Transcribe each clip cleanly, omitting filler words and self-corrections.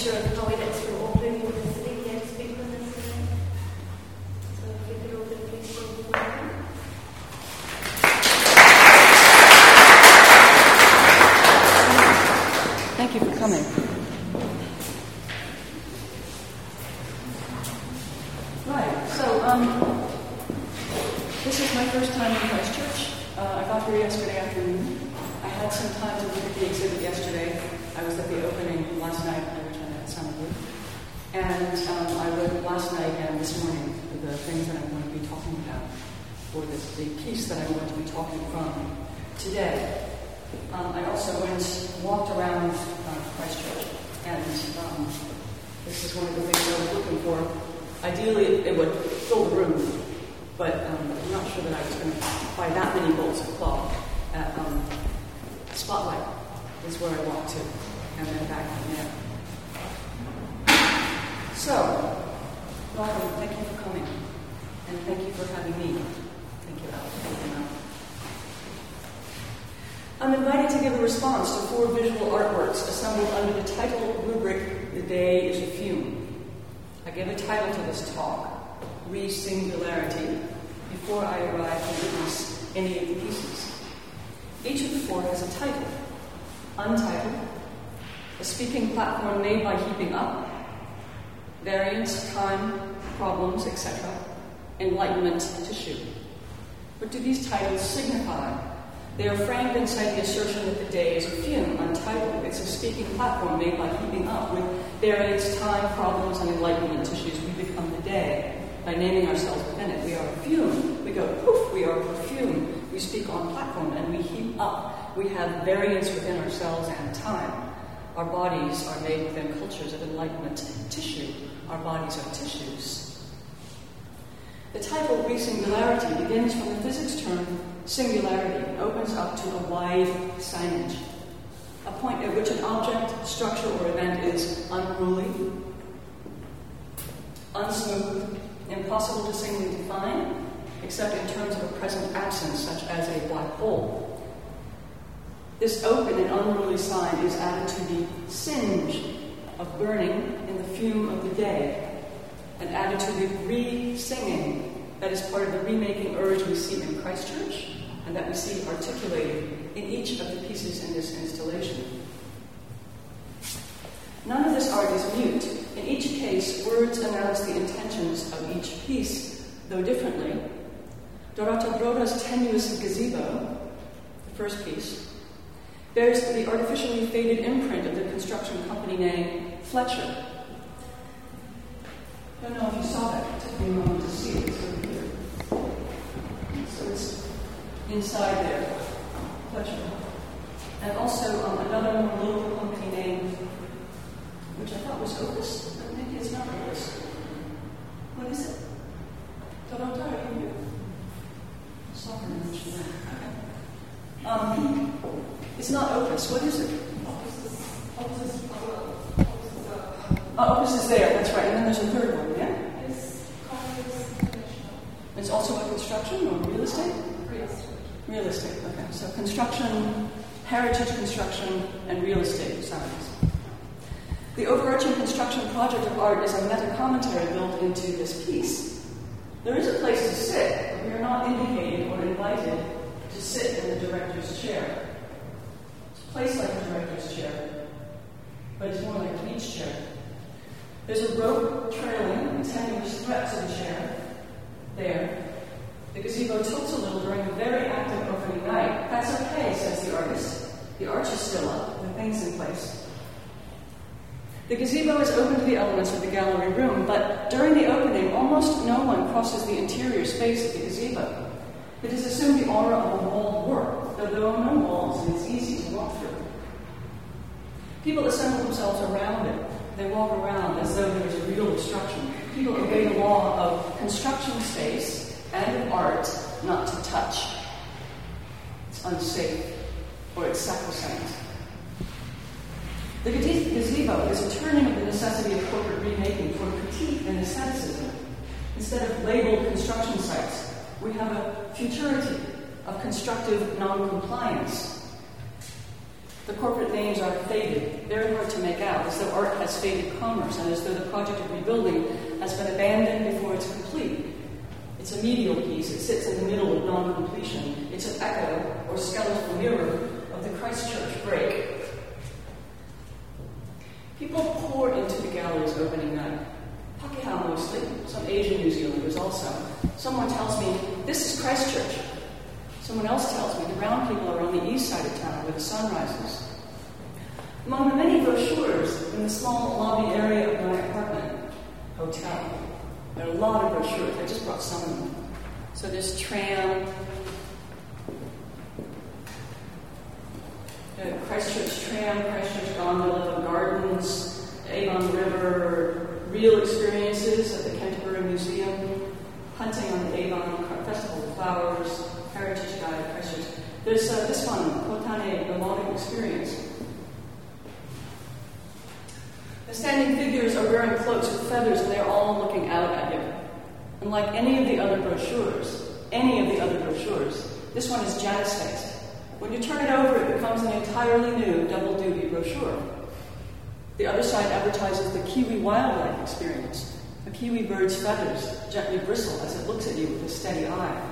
sure the toilets were open with the city and speak with us today. So if you could open, please go to the welcome. Thank you for coming. Right, so this is my first time in Christchurch. I got here yesterday afternoon. I had some time to look at the exhibit yesterday. I was at the opening last night, which I had some of you. And I read last night and this morning the things that I'm going to be talking about, or the piece that I'm going to be talking from today. I also walked around Christchurch, and this is one of the things I was looking for. Ideally, it would fill the room, but I'm not sure that I was going to buy that many bowls of cloth at Spotlight is where I walked to, and then back from there. So, welcome, thank you for coming, and thank you for having me. Thank you, Al. I'm invited to give a response to 4 visual artworks assembled under the title rubric, The Day is a Fume. I gave a title to this talk, Re-Singularity, before I arrived to witness any of the pieces. Each of the 4 has a title: Untitled, a speaking platform made by heaping up, Variance, Time, Problems, etc., Enlightenment, Tissue. What do these titles signify? They are framed inside the assertion that the day is a fume, untitled. It's a speaking platform made by heaping up. With variance, time, problems, and enlightenment tissues, we become the day. By naming ourselves within it, we are a fume. We go poof, we are perfume. We speak on platform and we heap up. We have variance within ourselves and time. Our bodies are made within cultures of enlightenment tissue. Our bodies are tissues. The title Re-Singularity begins from the physics term singularity and opens up to a wide signage, a point at which an object, structure, or event is unruly, unsmooth, impossible to singly define, except in terms of a present absence, such as a black hole. This open and unruly sign is added to the singe of burning in the fume of the day, and added to the re-singing that is part of the remaking urge we see in Christchurch, and that we see articulated in each of the pieces in this installation. None of this art is mute. In each case, words announce the intentions of each piece, though differently. Dorota Broda's tenuous gazebo, the first piece, bears the artificially faded imprint of the construction company name Fletcher. I don't know if you saw that. It took me a moment to see it. It's over here. So it's inside there, Fletcher. And also another more local company name, which I thought was Opus, but maybe it's not Opus. What is it? Dorota, are you here? Soccer mentioned that. It's not Opus. What is it? Opus is there, that's right. And then there's a third one, yeah? It's also a construction or real estate? Real estate, okay. So construction, heritage construction, and real estate science. The overarching construction project of art is a meta-commentary built into this piece. There is a place to sit, but we are not indicated or invited to sit in the director's chair. It's a place like a director's chair, but it's more like a beach chair. There's a rope trailing and tenuous thread to the chair. There. The gazebo tilts a little during a very active opening night. That's okay, says the artist. The arch is still up, the thing's in place. The gazebo is open to the elements of the gallery room, but during the opening, almost no one crosses the interior space of the gazebo. It is assumed the aura of a walled work, though there are no walls and it's easy to walk through. People assemble themselves around it. They walk around as though there is a real obstruction. People obey the law of construction space and of art not to touch. It's unsafe, or it's sacrosanct. The gazebo is a turning of the necessity of corporate remaking for critique and aestheticism. Instead of labeled construction sites, we have a futurity of constructive non-compliance. The corporate names are faded, very hard to make out, as though art has faded commerce and as though the project of rebuilding has been abandoned before it's complete. It's a medial piece. It sits in the middle of non-completion. It's an echo or skeletal mirror of the Christchurch break. People pour into the galleries opening night. Pakeha mostly, some Asian New Zealanders also. Someone tells me, this is Christchurch. Someone else tells me the brown people are on the east side of town where the sun rises. Among the many brochures in the small lobby area of my apartment hotel, there are a lot of brochures. I just brought some of them. So there's tram, Christchurch tram, Christchurch gondola, gardens, Avon River, real experiences at the Canterbury Museum, hunting on the Avon Festival of Flowers, Heritage Guide, Christchurch. There's this one, Kotane, the Melodic Experience. The standing figures are wearing cloaks with feathers and they're all looking out at you. Unlike any of the other brochures, this one is jazz-faced. When you turn it over, it becomes an entirely new double-duty brochure. The other side advertises the Kiwi wildlife experience. A kiwi bird's feathers gently bristle as it looks at you with a steady eye.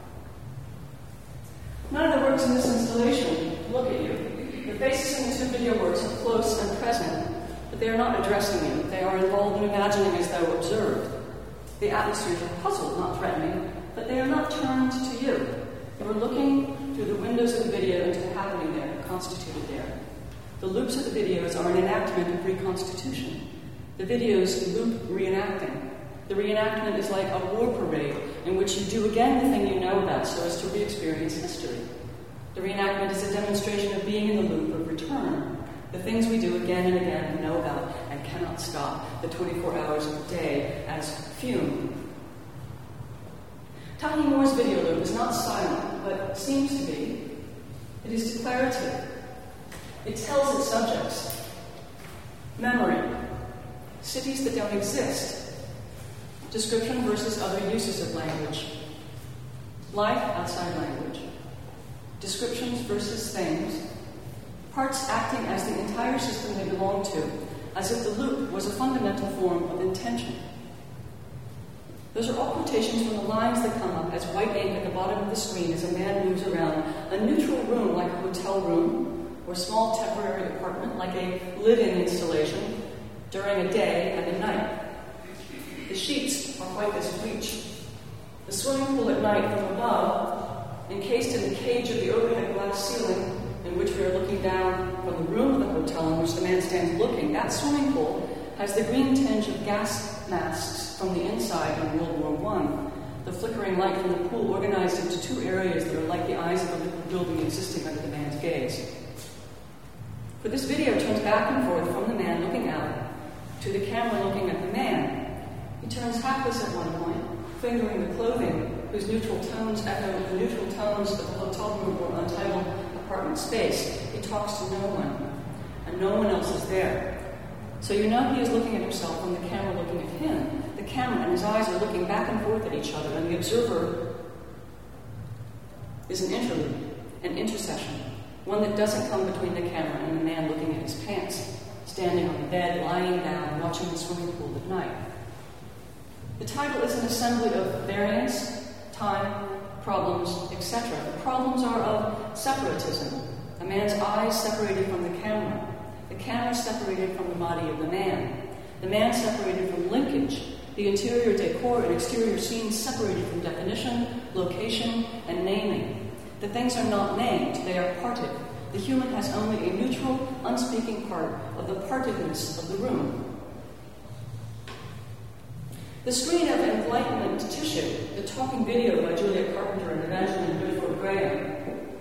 None of the works in this installation look at you. The faces in the two video works are close and present, but they are not addressing you. They are involved in imagining as though observed. The atmospheres are puzzled, not threatening, but they are not turned to you. You are looking through the windows of the video into the happening there, constituted there. The loops of the videos are an enactment of reconstitution. The videos loop reenacting. The reenactment is like a war parade in which you do again the thing you know about so as to re-experience history. The reenactment is a demonstration of being in the loop of return. The things we do again and again and know about and cannot stop, the 24 hours of the day as fume. Tahi Moore's video loop is not silent, but seems to be. It is declarative. It tells its subjects. Memory. Cities that don't exist. Description versus other uses of language. Life outside language. Descriptions versus things. Parts acting as the entire system they belong to, as if the loop was a fundamental form of intention. Those are all quotations from the lines that come up as white ink at the bottom of the screen as a man moves around a neutral room like a hotel room or small temporary apartment like a live-in installation during a day and a night. The sheets are white as bleach. The swimming pool at night from above, encased in the cage of the overhead glass ceiling in which we are looking down from the room of the hotel in which the man stands looking, that swimming pool has the green tinge of gas masks from the inside in World War I. The flickering light from the pool organized into two areas that are like the eyes of a liquid building existing under the man's gaze. For this video turns back and forth from the man looking out to the camera looking at the man. He turns hapless at one point, fingering the clothing whose neutral tones echo the neutral tones of the hotel room or untitled apartment space. He talks to no one, and no one else is there. So you know he is looking at himself from the camera looking at him. The camera and his eyes are looking back and forth at each other, and the observer is an interlude, an intercession, one that doesn't come between the camera and the man looking at his pants, standing on the bed, lying down, watching the swimming pool at night. The title is an assembly of variance, time, problems, etc. The problems are of separatism, a man's eyes separated from the camera separated from the body of the man separated from linkage, the interior decor and exterior scenes separated from definition, location, and naming. The things are not named, they are parted. The human has only a neutral, unspeaking part of the partedness of the room. The screen of Enlightenment Tissue, the talking video by Julia Carpenter and Evangeline Whitford Graham,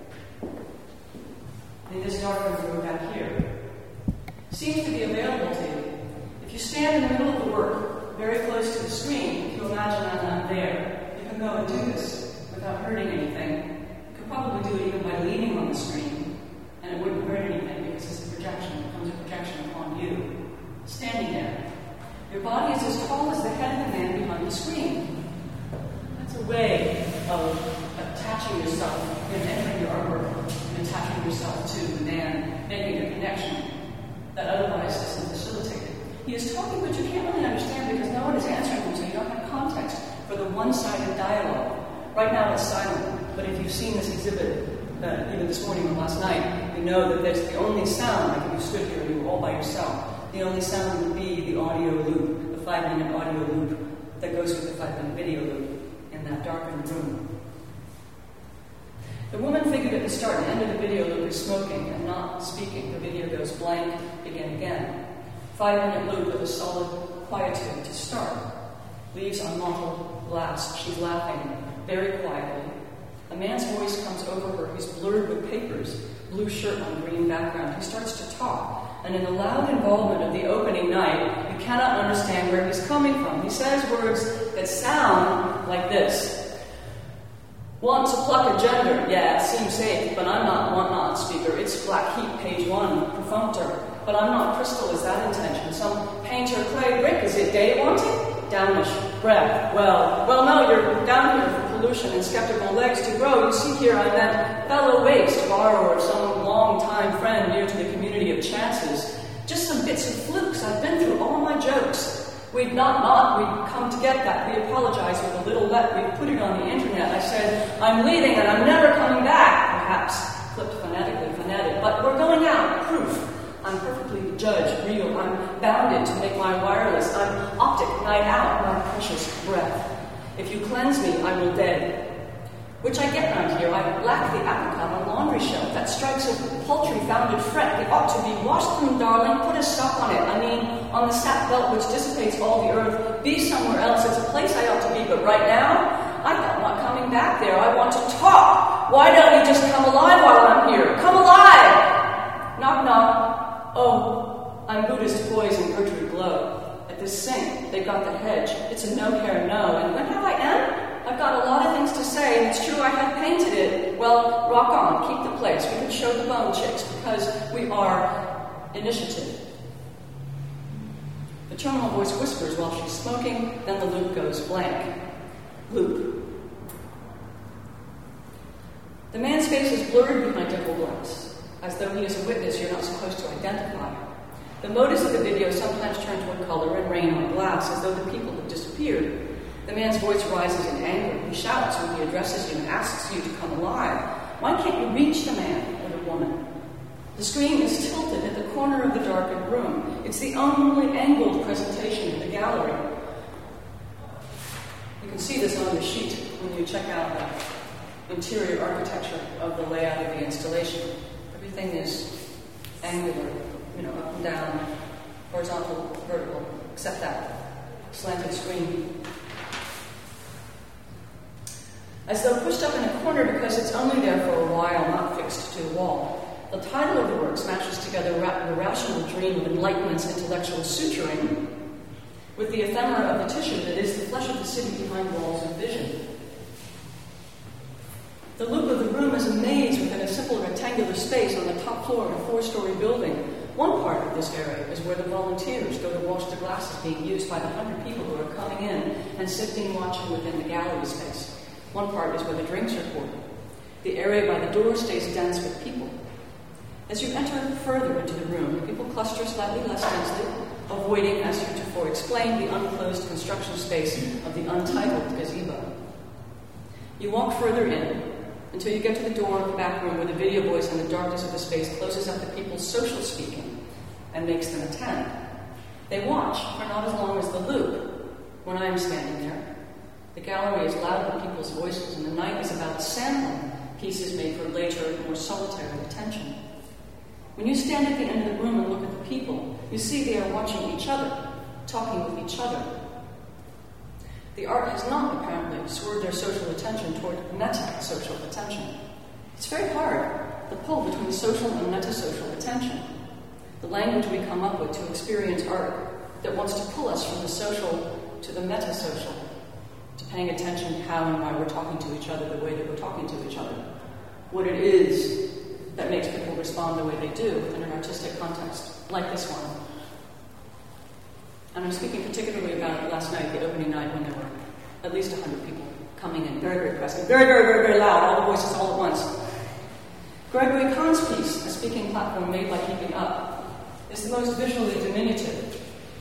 in this darkened room back here, seems to be available to you. If you stand in the middle of the work, very close to the screen, if you imagine I'm not there, you can go and do this without hurting anything. You could probably do it even by leaning on the screen, and it wouldn't hurt anything because it's a projection. It becomes a projection upon you, standing there. Your body is as tall as the head of the man behind the screen. That's a way of attaching yourself and entering your artwork and attaching yourself to the man, making a connection that otherwise isn't facilitated. He is talking, but you can't really understand because no one is answering him, so you don't have context for the one-sided dialogue. Right now it's silent, but if you've seen this exhibit, even this morning or last night, you know that there's the only sound, like if you stood here and you were all by yourself, the only sound would be the audio loop, the 5-minute audio loop that goes with the 5-minute video loop in that darkened room. The woman figured at the start and end of the video loop is smoking and not speaking. The video goes blank, begin again. 5-minute loop with a solid quietude to start. Leaves on mottled glass. She's laughing very quietly. A man's voice comes over her. He's blurred with papers. Blue shirt on green background. He starts to talk. And in the loud involvement of the opening night, you cannot understand where he's coming from. He says words that sound like this. Want to pluck a gender? Yeah, it seems safe, but I'm not one-not speaker. It's Black Heat, page 1, perfunctor. But I'm not crystal, is that intention? Some painter clay brick, is it day wanting? Downish breath. Well, no, you're down here for pollution and skeptical legs to grow. You see here, I meant fellow waste, borrower, some long-time friend near to the community of chances. Just some bits of flukes. I've been through all my jokes. We've we've come to get that. We apologize with a little let. We've put it on the internet. I said, I'm leaving and I'm never coming back. Perhaps flipped phonetic, but we're going out. Proof. I'm perfectly judged, real. I'm bounded to make my wireless. I'm optic, night out, my precious breath. If you cleanse me, I will dead. Which I get round here. I lack the apricot on laundry shelf. That strikes a paltry-founded fret. It ought to be washed clean, darling. Put a stop on it. I mean, on the sap belt which dissipates all the earth. Be somewhere else. It's a place I ought to be. But right now, I'm not coming back there. I want to talk. Why don't you just come alive while I'm here? Come alive! Knock, knock. Oh, I'm Buddhist boys and Gertrude Glow. At this sink, they got the hedge. It's a no-hair no. And when have I am? I've got a lot of things to say, and it's true I have painted it. Well, rock on, keep the place. We can show the bone chicks, because we are initiative. The terminal voice whispers while she's smoking, then the loop goes blank. Loop. The man's face is blurred behind dimple glass, as though he is a witness you're not supposed to identify. The motives of the video sometimes turn toward color and rain on glass, as though the people have disappeared. The man's voice rises in anger. He shouts when he addresses you and asks you to come alive. Why can't you reach the man or the woman? The screen is tilted at the corner of the darkened room. It's the only angled presentation in the gallery. You can see this on the sheet when you check out the interior architecture of the layout of the installation. Everything is angular, up and down, horizontal, vertical, except that slanted screen. As though pushed up in a corner because it's only there for a while, not fixed to a wall. The title of the work smashes together the rational dream of enlightenment's intellectual suturing with the ephemera of the tissue that is the flesh of the city behind walls of vision. The loop of the room is a maze within a simple rectangular space on the top floor of a 4-story building. One part of this area is where the volunteers go to wash the glasses being used by the 100 people who are coming in and sitting watching within the gallery space. One part is where the drinks are poured. The area by the door stays dense with people. As you enter further into the room, the people cluster slightly less densely, avoiding, as heretofore explained, the unclosed construction space of the untitled gazebo. You walk further in until you get to the door of the back room where the video voice in the darkness of the space closes up the people's social speaking and makes them attend. They watch for not as long as the loop when I am standing there. The gallery is loud with people's voices, and the night is about sampling pieces made for later, more solitary attention. When you stand at the end of the room and look at the people, you see they are watching each other, talking with each other. The art has not, apparently, swerved their social attention toward meta-social attention. It's very hard, the pull between social and meta-social attention, the language we come up with to experience art that wants to pull us from the social to the meta-social, to paying attention to how and why we're talking to each other the way that we're talking to each other. What it is that makes people respond the way they do within an artistic context, like this one. And I'm speaking particularly about last night, the opening night, when there were at least 100 people coming in, very, very present, very, very, very, very loud, all the voices all at once. Gregory Kahn's piece, A Speaking Platform Made by Keeping Up, is the most visually diminutive.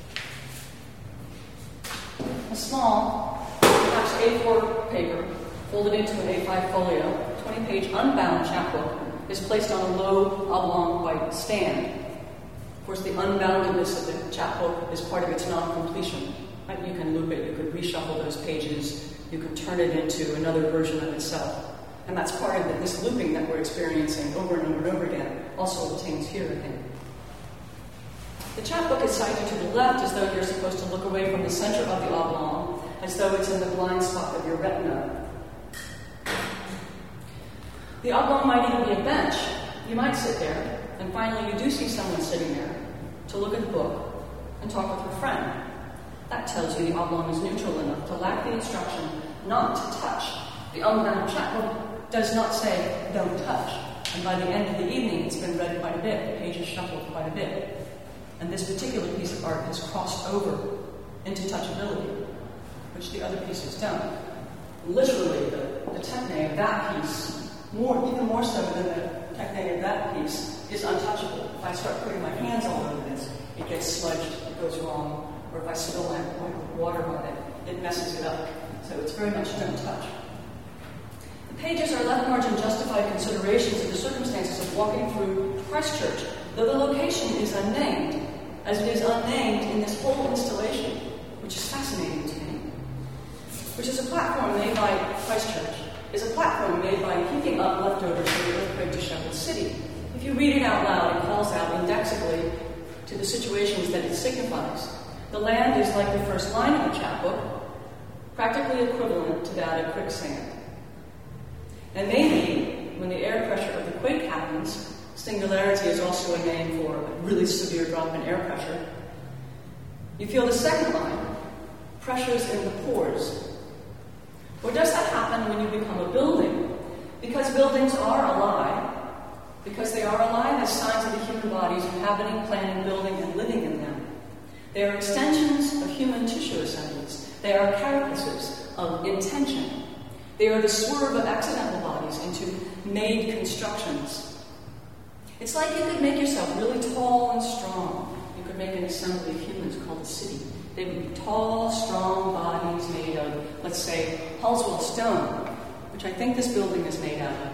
A small, perhaps A4 paper, folded into an A5 folio, 20-page unbound chapbook, is placed on a low, oblong white stand. Of course, the unboundedness of the chapbook is part of its non-completion. Right? You can loop it, you could reshuffle those pages, you can turn it into another version of itself. And that's part of this looping that we're experiencing over and over and over again, also obtains here, I think. The chapbook is sighted to the left as though you're supposed to look away from the center of the oblong, as though it's in the blind spot of your retina. The oblong might even be a bench. You might sit there, and finally you do see someone sitting there to look at the book and talk with her friend. That tells you the oblong is neutral enough to lack the instruction not to touch. The unbound chapbook does not say, don't touch. And by the end of the evening, it's been read quite a bit. The pages shuffled quite a bit. And this particular piece of art has crossed over into touchability, which the other pieces don't. Literally, the techne of that piece, even more so than the techne of that piece, is untouchable. If I start putting my hands all over this, it gets smudged, it goes wrong. Or if I spill my water on it, it messes it up. So it's very much don't touch. The pages are left margin justified considerations of the circumstances of walking through Christchurch, though the location is unnamed, as it is unnamed in this whole installation, which is fascinating to me, which is a platform made by Christchurch, is a platform made by keeping up leftovers from the earthquake disheveled city. If you read it out loud, it calls out indexically to the situations that it signifies. The land is like the first line of the chapbook, practically equivalent to that of quicksand. And maybe, when the air pressure of the quake happens, singularity is also a name for a really severe drop in air pressure, you feel the second line, pressures in the pores. Or does that happen when you become a building? Because buildings are alive, because they are alive as signs of the human bodies inhabiting, planning, building, and living in them. They are extensions of human tissue assemblies. They are carapaces of intention. They are the swerve of accidental bodies into made constructions. It's like you could make yourself really tall and strong. You could make an assembly of humans called a city. They would be tall, strong bodies made of, let's say, Halswell stone, which I think this building is made out of,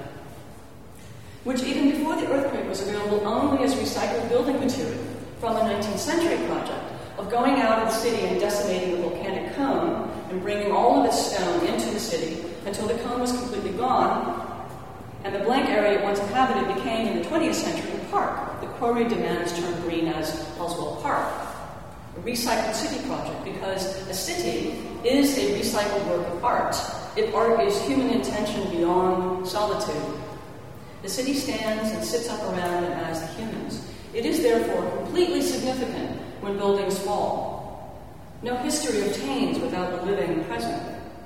which even before the earthquake was available only as recycled building material from a 19th century project of going out of the city and decimating the volcanic cone and bringing all of its stone into the city until the cone was completely gone, and the blank area once inhabited became, in the 20th century, a park. The quarry demands turned green as Halswell Park, a recycled city project, because a city is a recycled work of art. If art is human intention beyond solitude, the city stands and sits up around and as the humans. It is therefore completely significant when buildings fall. No history obtains without a living present.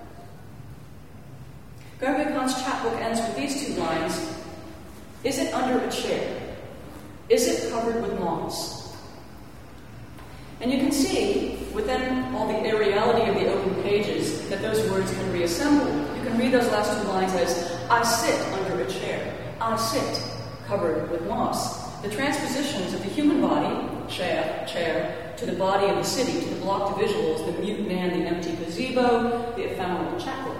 Gregory Kahn's chapbook ends with these two lines: is it under a chair? Is it covered with moss? And you can see, within all the aeriality of the open pages, that those words can reassemble. You can read those last two lines as, I sit under a chair. I sit covered with moss. The transpositions of the human body, chair, to the body of the city, to the blocked visuals, the mute man, the empty gazebo, the ephemeral chapel.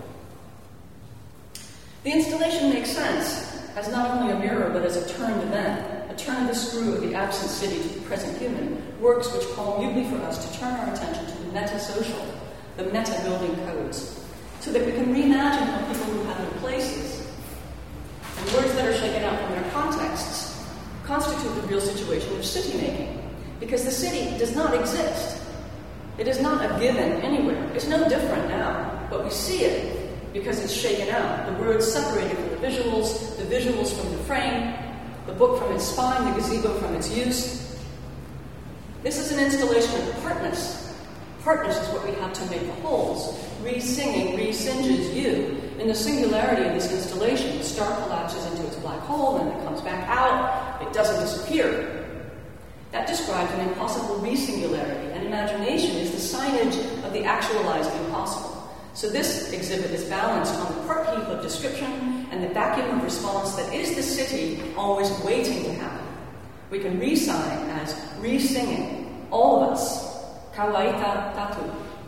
The installation makes sense as not only a mirror, but as a turned event, a turn of the screw of the absent city to the present human, works which call mutely for us to turn our attention to the meta-social, the meta-building codes, so that we can reimagine how people who have no places, and words that are shaken out from their contexts, constitute the real situation of city-making, because the city does not exist. It is not a given anywhere. It's no different now, but we see it because it's shaken out. The words separated from the visuals from the frame, the book from its spine, the gazebo from its use. This is an installation of partness. Partness is what we have to make the wholes. Re-singing, re-singes you. In the singularity of this installation, the star collapses into its black hole and it comes back out. It doesn't disappear. That describes an impossible re-singularity, and imagination is the signage of the actualized impossible. So this exhibit is balanced on the part heap of description and the vacuum of response that is the city always waiting to happen. We can re-sign as re-singing, all of us, kawaita tatu.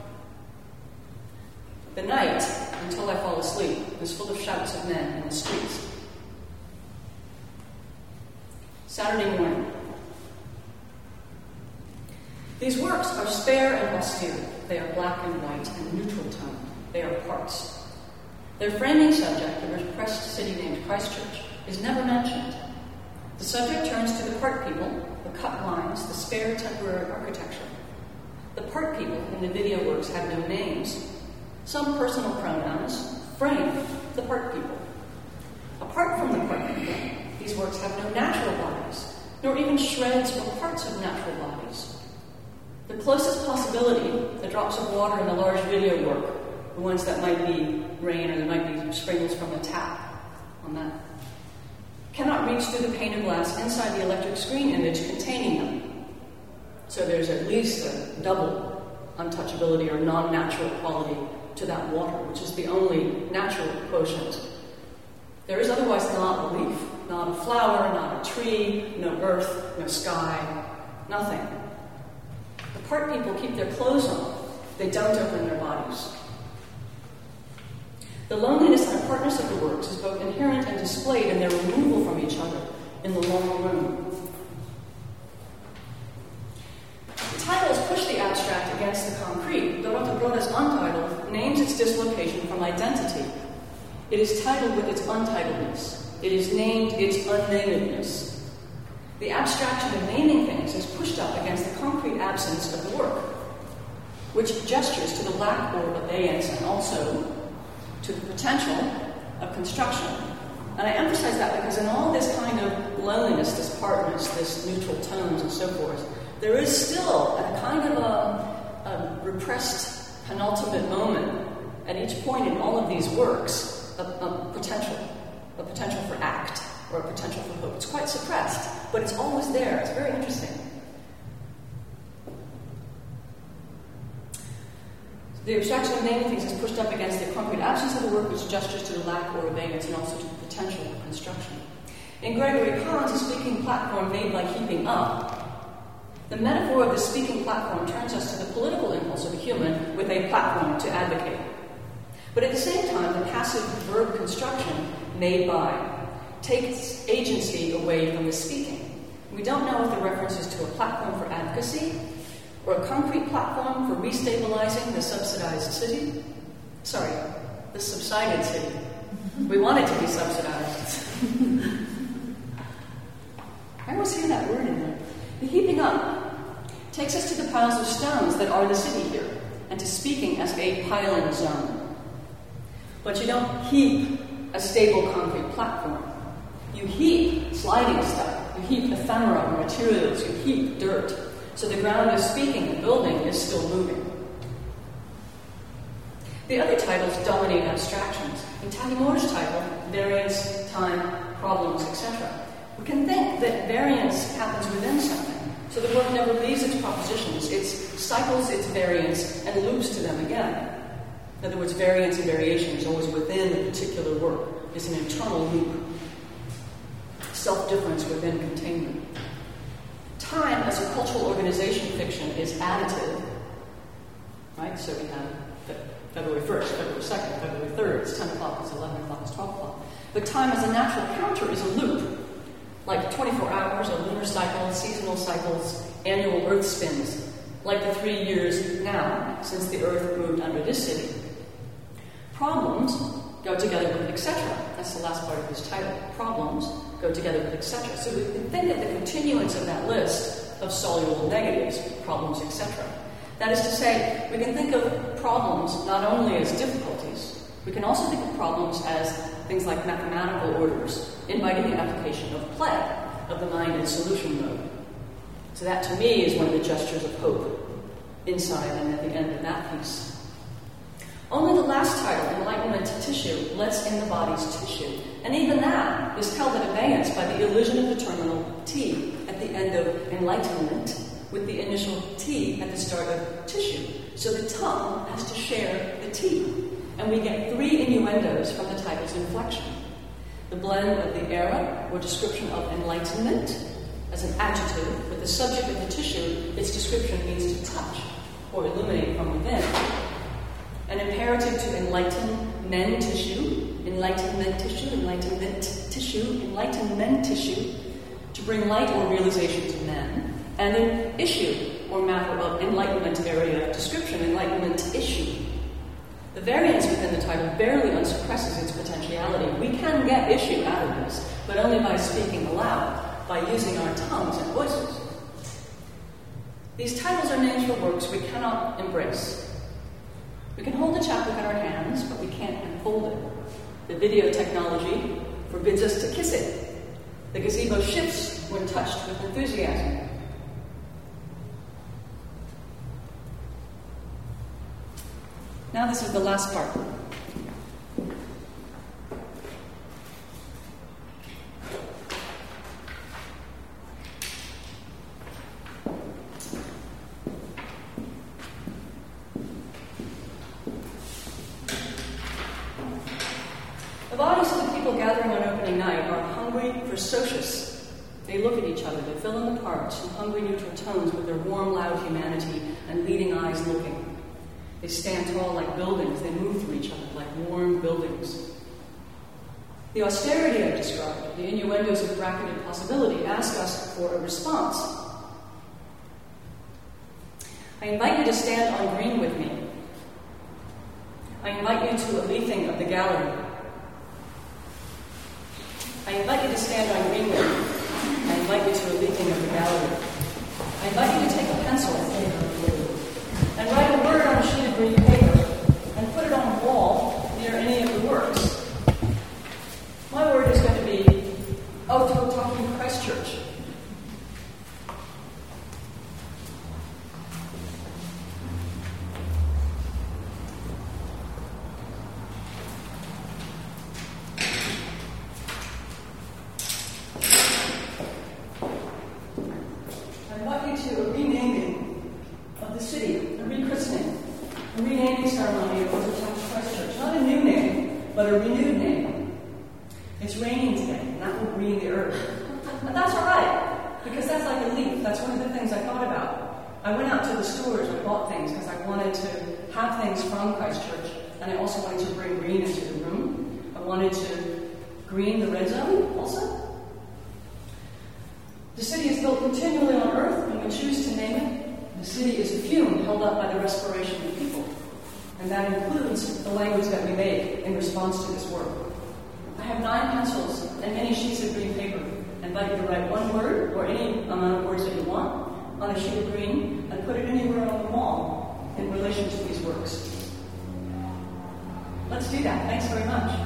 The night, until I fall asleep, is full of shouts of men in the streets. Saturday morning. These works are spare and austere. They are black and white and neutral tone. They are parts. Their framing subject, the repressed city named Christchurch, is never mentioned. The subject turns to the part people, the cut lines, the spare temporary architecture. The part people in the video works have no names. Some personal pronouns frame the part people. Apart from the part people, these works have no natural bodies, nor even shreds or parts of natural bodies. The closest possibility, the drops of water in the large video work, the ones that might be rain or there might be sprinkles from a tap on that, cannot reach through the pane of glass inside the electric screen image containing them. So there's at least a double untouchability or non-natural quality to that water, which is the only natural quotient. There is otherwise not a leaf, not a flower, not a tree, no earth, no sky, nothing. The part people keep their clothes on. They don't open their bodies. The loneliness and apartness of the works is both inherent and displayed in their removal from each other in the long room. The titles push the abstract against the concrete. Dorota Broda's untitled names its dislocation from identity. It is titled with its untitledness. It is named its unnamedness. The abstraction of naming things is pushed up against the concrete absence of the work, which gestures to the lack or abeyance and also to the potential of construction. And I emphasize that because in all this kind of loneliness, this partness, this neutral tones and so forth, there is still a kind of a repressed penultimate moment at each point in all of these works, a potential for act, or a potential for hope. It's quite suppressed, but it's always there. It's very interesting. The abstraction of naming things is pushed up against the concrete absence of the work, which gestures to the lack or abeyance and also to the potential for construction. In Gregory Kahn's A Speaking Platform Made by Heaping Up, the metaphor of the speaking platform turns us to the political impulse of the human with a platform to advocate. But at the same time, the passive verb construction, made by, takes agency away from the speaking. We don't know if the reference is to a platform for advocacy or a concrete platform for restabilizing the subsidized city. Sorry, the subsided city. We want it to be subsidized. I always hear that word in there. The heaping up takes us to the piles of stones that are the city here, and to speaking as a piling zone. But you don't heap a stable concrete platform. You heap sliding stuff, you heap ephemera materials, you heap dirt. So the ground is speaking, the building is still moving. The other titles dominate abstractions. In Tanimura's title, variance, time, problems, etc., we can think that variance happens within something. So the work never leaves its propositions. It cycles its variance and loops to them again. In other words, variance and variation is always within a particular work. It's an internal loop. Self-difference within containment. Time as a cultural organization fiction is additive. Right? So we have February 1st, February 2nd, February 3rd, it's 10 o'clock, it's 11 o'clock, it's 12 o'clock. But time as a natural counter is a loop. Like 24 hours, a lunar cycle, seasonal cycles, annual Earth spins. Like the 3 years now since the Earth moved under this city. Problems go together with etc. That's the last part of his title. Problems go together with etc. So we can think of the continuance of that list of soluble negatives, problems, etc. That is to say, we can think of problems not only as difficulties, we can also think of problems as things like mathematical orders, inviting the application of play, of the mind in solution mode. So that to me is one of the gestures of hope, inside and at the end of that piece. Only the last title, Enlightenment Tissue, lets in the body's tissue. And even that is held at abeyance by the illusion of the terminal T at the end of enlightenment, with the initial T at the start of tissue. So the tongue has to share the T. and we get 3 innuendos from the title's inflection. The blend of the era, or description of enlightenment, as an adjective, with the subject of the tissue, its description means to touch or illuminate from within. An imperative to enlighten men tissue, enlightenment tissue, to bring light or realization to men, and an issue, or matter of enlightenment area description, enlightenment issue. The variance within the title barely unsuppresses its potentiality. We can get issue out of this, but only by speaking aloud, by using our tongues and voices. These titles are names for works we cannot embrace. We can hold a chapbook in our hands, but we can't unfold it. The video technology forbids us to kiss it. The gazebo shifts when touched with enthusiasm. Now this is the last part. The bodies of the people gathering on opening night are hungry for socius. They look at each other, they fill in the parts in hungry neutral tones with their warm, loud humanity and leading eyes looking. They stand tall like buildings, they move through each other like warm buildings. The austerity I've described, the innuendos of bracketed possibility, ask us for a response. I invite you to stand on green with me. I invite you to a leafing of the gallery. I invite you to stand on green with me. I invite you to a leafing of the gallery. I invite you to take a pencil and write a word on a sheet of green paper and put it on a wall near any of the works. My word is going to be Talking Christchurch. I want you to a renaming of the city, a rechristening, a renaming ceremony of Talking Christchurch. Not a new name, but a renewed name. It's raining today, and that will green the earth. But that's all right, because that's like a leaf. That's one of the things I thought about. I went out to the stores and bought things because I wanted to have things from Christchurch, and I also wanted to bring green into the room. I wanted to green the red zone also. The city is built continually on earth, and we choose to name it. The city is a fume held up by the respiration of people, and that includes the language that we make in response to this work. I have 9 pencils and many sheets of green paper. I invite you to write one word, or any amount of words that you want, on a sheet of green, and put it anywhere on the wall in relation to these works. Let's do that. Thanks very much.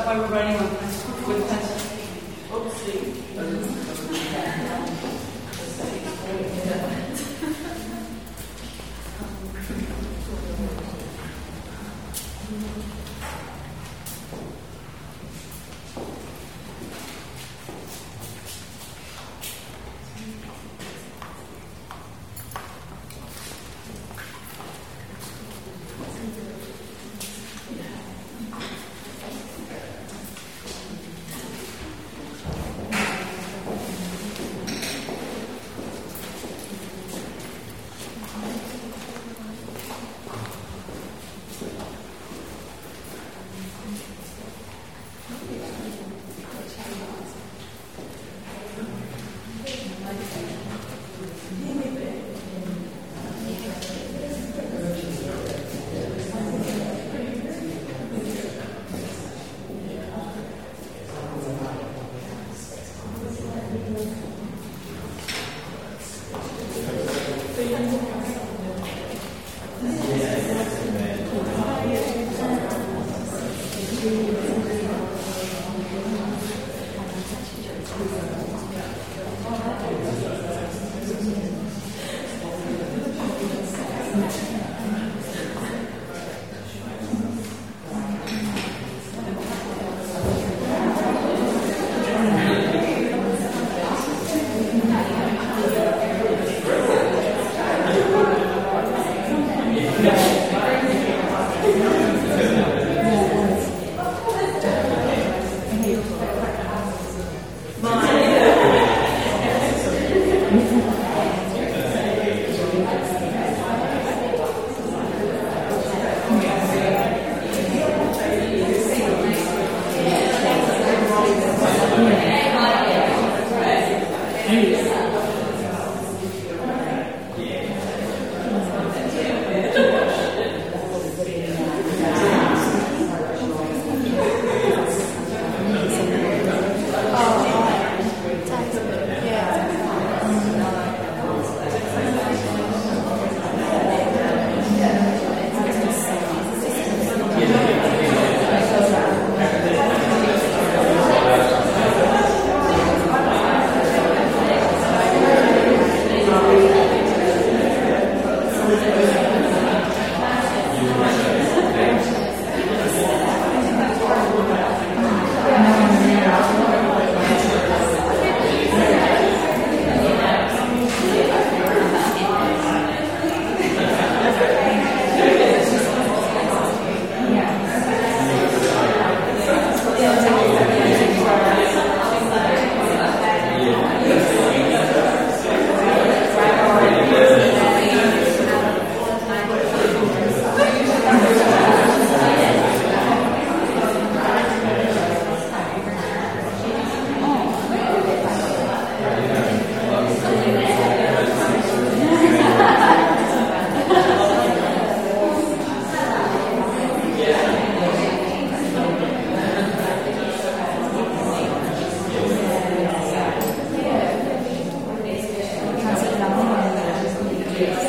why we're writing on with pencil. Oopsie. Yes.